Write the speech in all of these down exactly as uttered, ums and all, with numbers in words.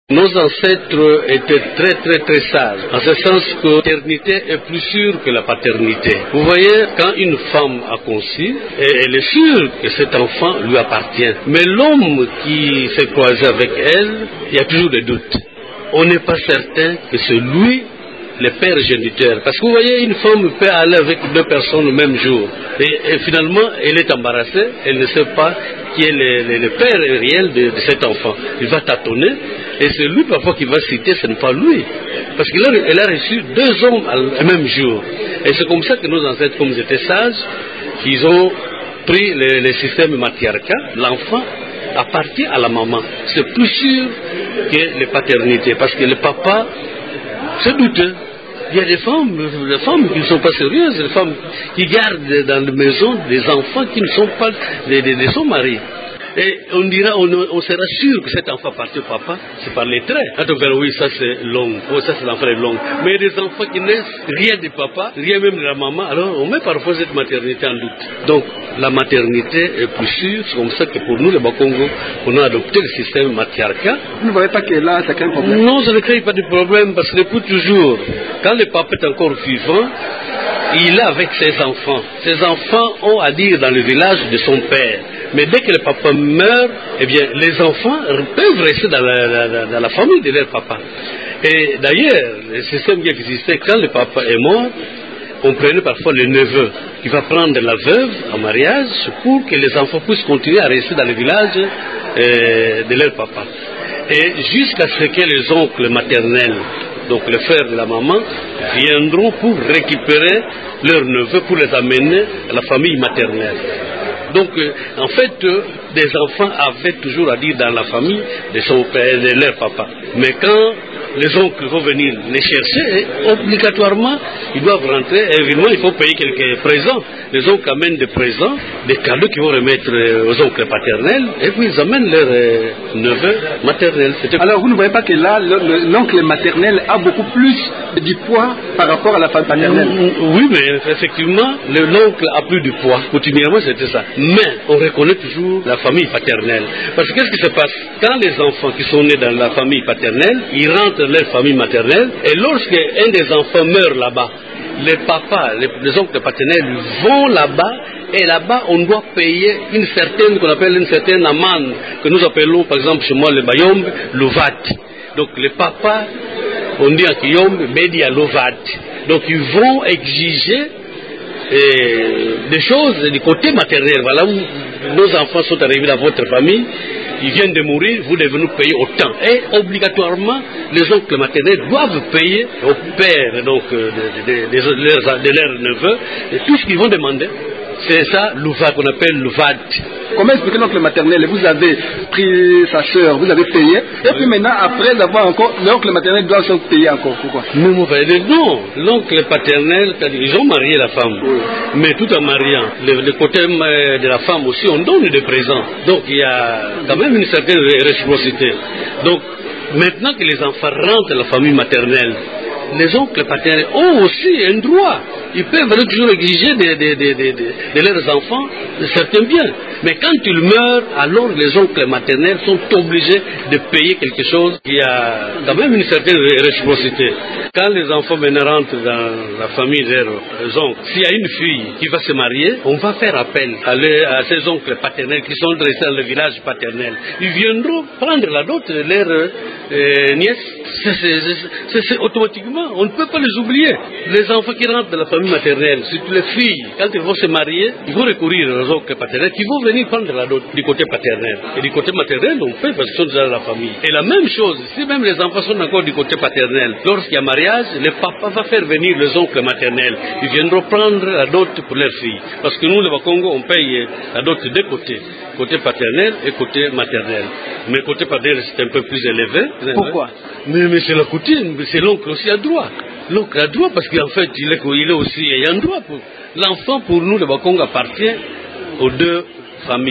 Nos ancêtres étaient très très très sages, en ce sens que la paternité est plus sûre que la paternité. Vous voyez, quand une femme a conçu, elle est sûre que cet enfant lui appartient. Mais l'homme qui s'est croisé avec elle, il y a toujours des doutes. On n'est pas certain que c'est lui le père géniteur. Parce que vous voyez, une femme peut aller avec deux personnes le même jour. Et, et finalement, elle est embarrassée, elle ne sait pas qui est le, le, le père réel de, de cet enfant. Il va tâtonner, et c'est lui parfois qui va citer, ce n'est pas lui. Parce qu'elle a, a reçu deux hommes le même jour. Et c'est comme ça que nos ancêtres, comme ils étaient sages, ils ont pris le, le système matriarcal, l'enfant appartient à la maman. C'est plus sûr que les paternités. Parce que le papa, c'est douteux. Il y a des femmes, des femmes qui ne sont pas sérieuses, des femmes qui gardent dans la maison des enfants qui ne sont pas de, de, de son mari. Et on dira, on, on sera sûr que cet enfant appartient au papa, c'est par les traits. Quand on verra, oui, ça c'est long, oh, ça c'est l'enfant est long. Mais il y a des enfants qui naissent rien du papa, rien même de la maman, alors on met parfois cette maternité en doute. Donc la maternité est plus sûre, c'est comme ça que pour nous, les Bakongo, on a adopté le système matriarcal. Vous ne voyez pas que là, ça crée un problème? Non, ça ne crée pas de problème, parce que depuis toujours, quand le papa est encore vivant, il est avec ses enfants. Ses enfants ont à dire dans le village de son père. Mais dès que le papa meurt, eh bien, les enfants peuvent rester dans la, dans, dans la famille de leur papa. Et d'ailleurs, le système qui existait, quand le papa est mort, on prenait parfois le neveu qui va prendre la veuve en mariage pour que les enfants puissent continuer à rester dans le village euh, de leur papa. Et jusqu'à ce que les oncles maternels, donc les frères de la maman, viendront pour récupérer leurs neveux, pour les amener à la famille maternelle. Donc, euh, en fait, euh, des enfants avaient toujours à dire dans la famille de son père, de leur papa. Mais quand les oncles vont venir les chercher, et obligatoirement, ils doivent rentrer, et évidemment, il faut payer quelques présents. Les oncles amènent des présents, des cadeaux qu'ils vont remettre aux oncles paternels, et puis ils amènent leurs euh, neveux maternels. Alors, vous ne voyez pas que là, l'oncle maternel a beaucoup plus du poids par rapport à la famille paternelle? Oui, mais effectivement, l'oncle a plus de poids. Continuellement, c'était ça. Mais on reconnaît toujours la famille paternelle. Parce que qu'est-ce qui se passe? Quand les enfants qui sont nés dans la famille paternelle, ils rentrent dans leur famille maternelle, et lorsque un des enfants meurt là-bas, les papas, les, les oncles paternels vont là-bas, et là-bas on doit payer une certaine, qu'on appelle une certaine amende, que nous appelons par exemple chez moi le Bayombe, l'Ovat. Donc les papas, on dit en Kiyombe, Bedi à l'Ovat. Donc ils vont exiger et des choses du côté maternel. Voilà où nos enfants sont arrivés dans votre famille, ils viennent de mourir, vous devez nous payer autant. Et obligatoirement, les oncles maternels doivent payer au père donc, de, de, de, de, de, leurs, de leurs neveux et tout ce qu'ils vont demander. C'est ça l'Ouvad, qu'on appelle l'Ouvad. Comment expliquer l'oncle maternel? Vous avez pris sa soeur, vous avez payé, et puis maintenant, après avoir encore, l'oncle maternel doit se payer encore. Pourquoi? Non, non, l'oncle paternel, ils ont marié la femme. Oui. Mais tout en mariant, le, le côté de la femme aussi, on donne des présents. Donc il y a quand même une certaine réciprocité. Donc maintenant que les enfants rentrent dans la famille maternelle, les oncles paternels ont aussi un droit. Ils peuvent toujours exiger de, de, de, de, de leurs enfants certains biens. Mais quand ils meurent, alors les oncles maternels sont obligés de payer quelque chose. Il y a quand même une certaine réciprocité. Quand les enfants maintenant rentrent dans la famille de leurs oncles, s'il y a une fille qui va se marier, on va faire appel à, les, à ces oncles paternels qui sont restés dans le village paternel. Ils viendront prendre la dot de leurs euh, nièces. C'est automatiquement, on ne peut pas les oublier. Les enfants qui rentrent dans la famille maternelle, surtout les filles, quand ils vont se marier, ils vont recourir aux oncles paternels qui vont venir prendre la dot du côté paternel. Et du côté maternel, on fait parce qu'ils sont déjà dans la famille. Et la même chose, si même les enfants sont encore du côté paternel, lorsqu'il y a mariage, le papa va faire venir les oncles maternels. Ils viendront prendre la dot pour leurs filles. Parce que nous, le Bakongo, on paye la dot des côtés. Côté paternel et côté maternel. Mais côté paternel, c'est un peu plus élevé. Pourquoi? Mais, mais c'est la coutume, c'est l'oncle aussi a droit. L'oncle a droit parce qu'en fait, il est, il est aussi ayant droit. L'enfant, pour nous, le Bakongo, appartient aux deux familles.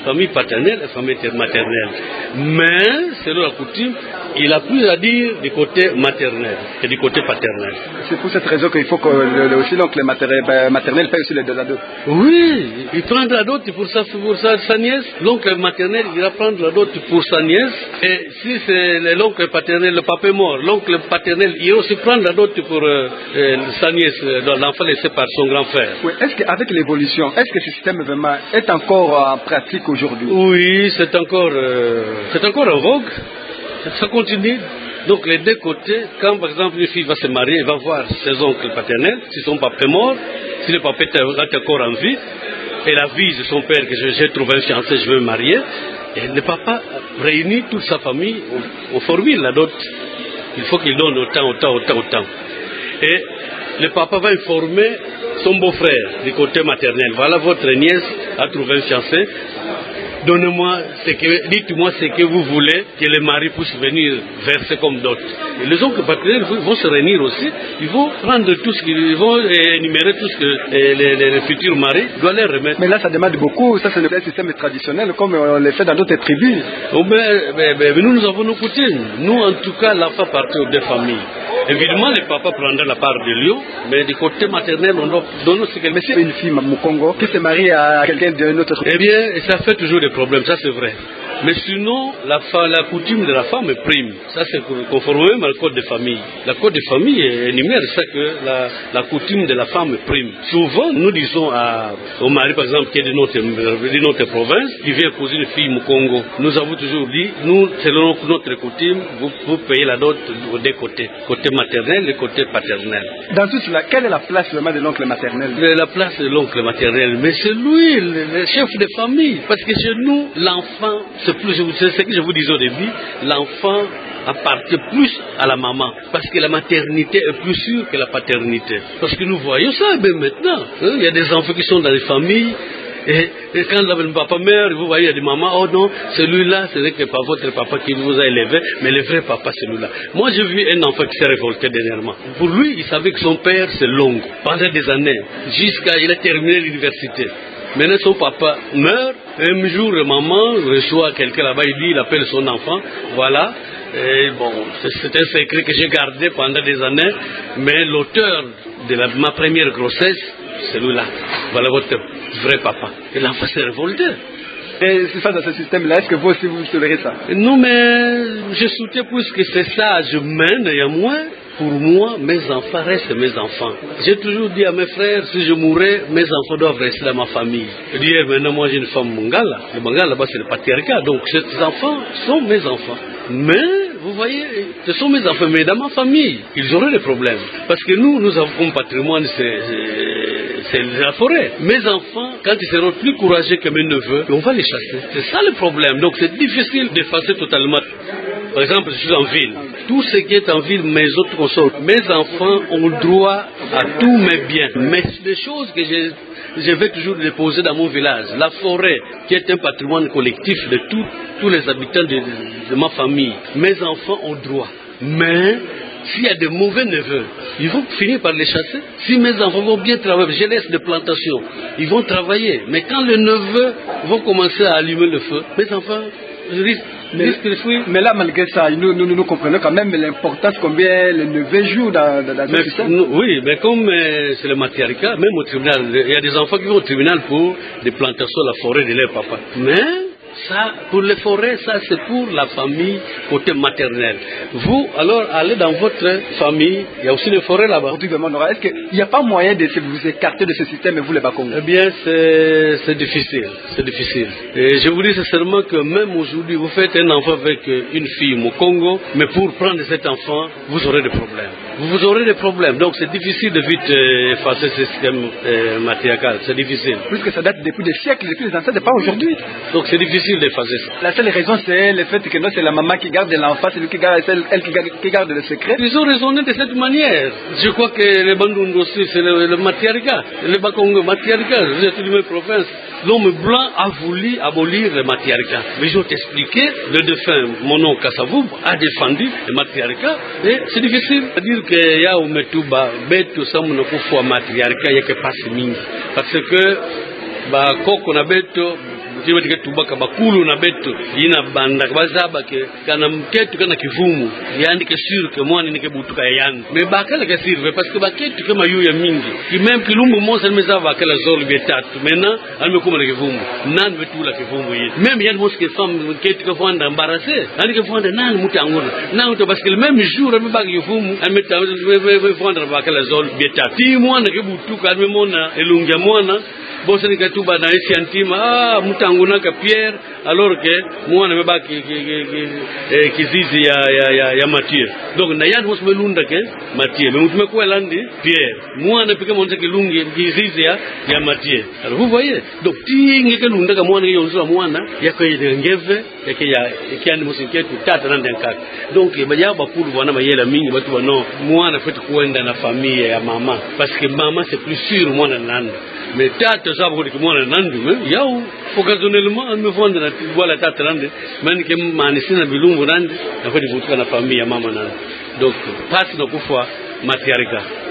famille paternelle et famille maternelle. Mais, selon la coutume, il a plus à dire du côté maternel que du côté paternel. C'est pour cette raison qu'il faut que le, le, aussi l'oncle maternel, maternel paye aussi les deux ados. Oui, il prend la dot pour sa, pour sa, sa nièce. L'oncle maternel, il va prendre la dot pour sa nièce. Et si c'est l'oncle paternel, le papa est mort, l'oncle paternel, il va aussi prendre la dot pour euh, euh, sa nièce, l'enfant laissé par son grand frère. Oui, est-ce qu'avec l'évolution, est-ce que ce système vraiment est encore en pratique aujourd'hui? Oui, c'est encore, euh, c'est encore en vogue. Ça continue. Donc les deux côtés, quand par exemple une fille va se marier, elle va voir ses oncles paternels, si son papa est mort, si le papa est encore en vie, elle avise son père que j'ai trouvé un fiancé, je veux me marier, et le papa réunit toute sa famille, on, on formule la dot. Il faut qu'il donne autant, autant, autant, autant. Et le papa va informer son beau-frère du côté maternel. Voilà, votre nièce a trouvé un fiancé. Donnez-moi ce que, dites-moi ce que vous voulez que le mari puisse venir verser comme dot. Et les oncles paternels vont se réunir aussi. Ils vont prendre tout ce qu'ils vont énumérer tout ce que les, les, les futurs maris doivent leur remettre. Mais là, ça demande beaucoup. Ça, c'est le système traditionnel comme on le fait dans d'autres tribus. Oh, mais, mais, mais, mais nous, nous avons nos coutumes. Nous, en tout cas, l'enfant appartient aux deux familles. Évidemment, le papa prendra la part de lion, mais du côté maternel, on doit donner ce qu'elle met. Une fille au Congo qui se marie à quelqu'un d'un autre. Eh bien, ça fait toujours des problèmes, ça c'est vrai. Mais sinon, la, la coutume de la femme est prime. Ça, c'est conformément au code de famille. Le code de famille énumère ça que la, la coutume de la femme est prime. Souvent, nous disons à, au mari, par exemple, qui est de notre, de notre province, qui vient épouser une fille au Congo. Nous avons toujours dit, nous, selon notre coutume, vous, vous payez la dot aux deux côtés. Côté maternel et côté paternel. Dans tout cela, quelle est la place vraiment de l'oncle maternel? La place de l'oncle maternel, mais c'est lui, le, le chef de famille. Parce que chez nous, l'enfant, c'est plus, c'est ce que je vous disais au début, l'enfant appartient plus à la maman, parce que la maternité est plus sûre que la paternité. Parce que nous voyons ça, ben maintenant, hein, il y a des enfants qui sont dans les familles, et, et quand le papa meurt, vous voyez, il y a des mamans, oh non, celui-là, c'est que pas votre papa qui vous a élevé, mais le vrai papa, c'est celui-là. Moi, j'ai vu un enfant qui s'est révolté dernièrement. Pour lui, il savait que son père, c'est long, pendant des années, jusqu'à il a terminé l'université. Maintenant, son papa meurt. Un jour, maman reçoit quelqu'un là-bas, il dit, il appelle son enfant. Voilà. Et bon, c'est un secret que j'ai gardé pendant des années. Mais l'auteur de la, ma première grossesse, c'est lui-là. Voilà votre vrai papa. Et l'enfant s'est révolté. Et c'est ça, dans ce système-là, est-ce que vous aussi vous tolérez ça? Non, mais je soutiens plus que c'est ça, je mène, et à moi. Pour moi, mes enfants restent mes enfants. J'ai toujours dit à mes frères, si je mourais, mes enfants doivent rester dans ma famille. Je dis, maintenant, moi j'ai une femme mangala. Le mangala, là-bas, c'est le patriarcat. Donc, ces enfants sont mes enfants. Mais, vous voyez, ce sont mes enfants. Mais dans ma famille, ils auraient des problèmes. Parce que nous, nous avons comme patrimoine, c'est la forêt. Mes enfants, quand ils seront plus courageux que mes neveux, on va les chasser. C'est ça le problème. Donc, c'est difficile d'effacer totalement. Par exemple, je suis en ville. Tout ce qui est en ville, mes autres consorts, mes enfants ont droit à tous mes biens. Mais les choses que je, je vais toujours déposer dans mon village, la forêt, qui est un patrimoine collectif de tout, tous les habitants de, de, de ma famille, mes enfants ont droit. Mais s'il y a de mauvais neveux, ils vont finir par les chasser. Si mes enfants vont bien travailler, je laisse des plantations, ils vont travailler. Mais quand les neveux vont commencer à allumer le feu, mes enfants risquent. Mais, mais là, malgré ça, nous, nous, nous comprenons quand même l'importance combien les neveux jouent dans, dans, dans ce système. Oui, mais comme euh, c'est le matriarcat, même au tribunal, il y a des enfants qui vont au tribunal pour des plantations de la forêt de leur papa. Mais ça, pour les forêts, ça c'est pour la famille côté maternel. Vous, alors, allez dans votre famille, il y a aussi des forêts là-bas. Est-ce qu'il n'y a pas moyen de vous écarter de ce système et vous les Bakongo? Eh bien, c'est difficile, c'est difficile. Et je vous dis sincèrement que même aujourd'hui, vous faites un enfant avec une fille au Congo, mais pour prendre cet enfant, vous aurez des problèmes. Vous aurez des problèmes, donc c'est difficile de vite euh, effacer ce système euh, matriarcal, c'est difficile. Puisque ça date depuis des siècles, depuis les ancêtres, pas aujourd'hui. Donc c'est difficile d'effacer ça. La seule raison, c'est le fait que non, c'est la maman qui garde l'enfant, c'est lui qui garde, c'est elle qui garde, qui garde le secret. Ils ont raisonné de cette manière. Je crois que les Bandundu aussi, c'est le, le matriarcat. Le Bakongo matriarcat, vous êtes une province. L'homme blanc a voulu abolir le matriarcat. Mais je vais t'expliquer, le défunt, mon oncle Kassavoub, a défendu le matriarcat. Et c'est difficile à dire que ya ou metuba, betu samu no kufua matriarcat, y'a que passe mingi. Parce que, bah, koko na beto, tiba tika tubaka bakulu na beto ina banda bazaba ke kana mketu kana kivumu yandike sur que mwana nike butuka yan me bakala ka sirve parce que baketu kama yu ya mingi ki même kilumbu mosa nimezava kala zolu betatu mena almekuma na kivumu nan betula kivumu yi même yan moske femme ketu ka fanda embarrassé andike fanda nan mutangona nan to parce que le même jour me bagi kivumu ameta fanda bakala zolu betatu ti mwana ke butuka almemona elungia mwana bosa ni katuba na esi antima ah mutanguna ka Pierre alors que mwana mebaki kizizi ya ya ya, ya Mathieu donc na yan mos melunda ke Mathieu mais mutume kwa landi Pierre mwana pika monza kilungi kizizi ya ya Mathieu alors vous voyez donc tinge ke lunda ka mwana yonzo mwana yakoye ngeve yake ya kiani musiketu tata nande nkaka donc baja bakulu bwana mayela mingi batu bano mwana fetu kuenda na familia ya mama parce que mama c'est plus sûr mwana nande mais tata sababu kwa mwana nandu yao occasionnellement on me vendre na voilà tata nande mani ke manisina bilungu nande na kwa divutuka na familia ya mama nande donc pasi na kufa matriarka